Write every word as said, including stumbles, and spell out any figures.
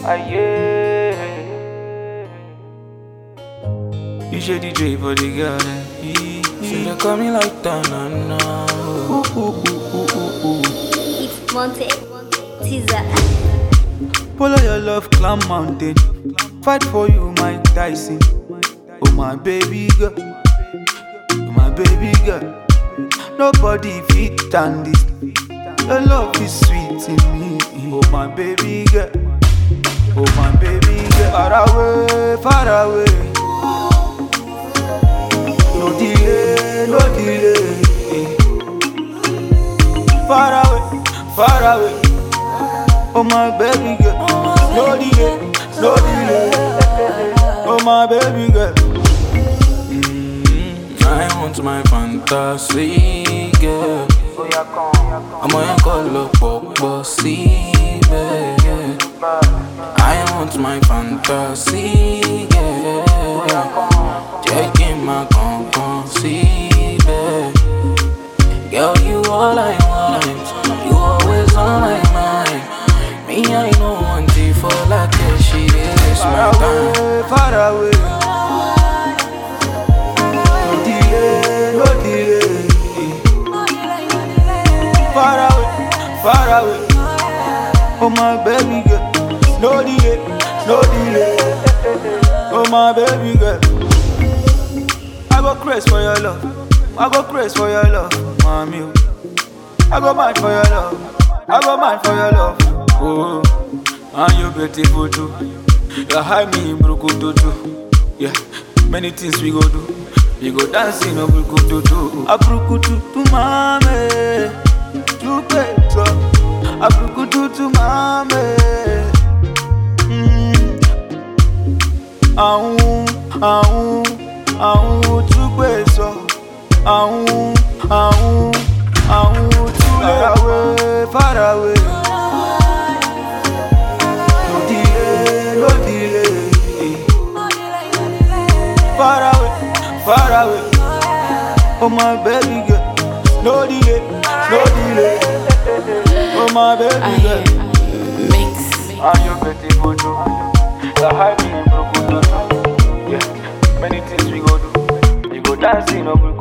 Aye. You should D J for the girl. Should they call me like that? Nah, nah. Ooh, ooh, ooh, ooh, ooh, ooh. It's Monte, teaser. Follow your love, climb mountain. Fight for you, Mike Tyson. Oh my baby girl, oh my baby girl. Nobody fit stand this. Your love is sweet in me. Oh my baby girl, oh my baby girl. Far away, far away. No delay, no delay. Far away, far away. Oh my baby girl, no delay, no delay. Oh my baby girl. Mm, I want my fantasy girl. I'm on call up bossy baby. I want my fantasy girl. Taking my conclusion, baby. Girl, you all I want. You always on my mind. Me, I know one thing for like that shit is my time. Far away, no delay, no delay. Far away, far away. Oh my baby girl, no delay, no delay. Oh my baby girl, I go crazy for your love. I go crazy for your love, mommy. I go mad for your love. I go mad for your love. Oh, and you beautiful too. You hide me in Brukutu too. Yeah, many things we go do. We go dancing in Brukutu too. A Brukutu to mame, to peto. A Brukutu to mame. Hmm. Aun, aun, aun to peto. Aun, aun, aun to far away, far away. Far away, far away. Oh my baby girl, no delay, no delay. Oh my baby girl, Mix. and you beautiful too. You hide me in Brukutu too. Yeah, many things we go do. We go dancing up.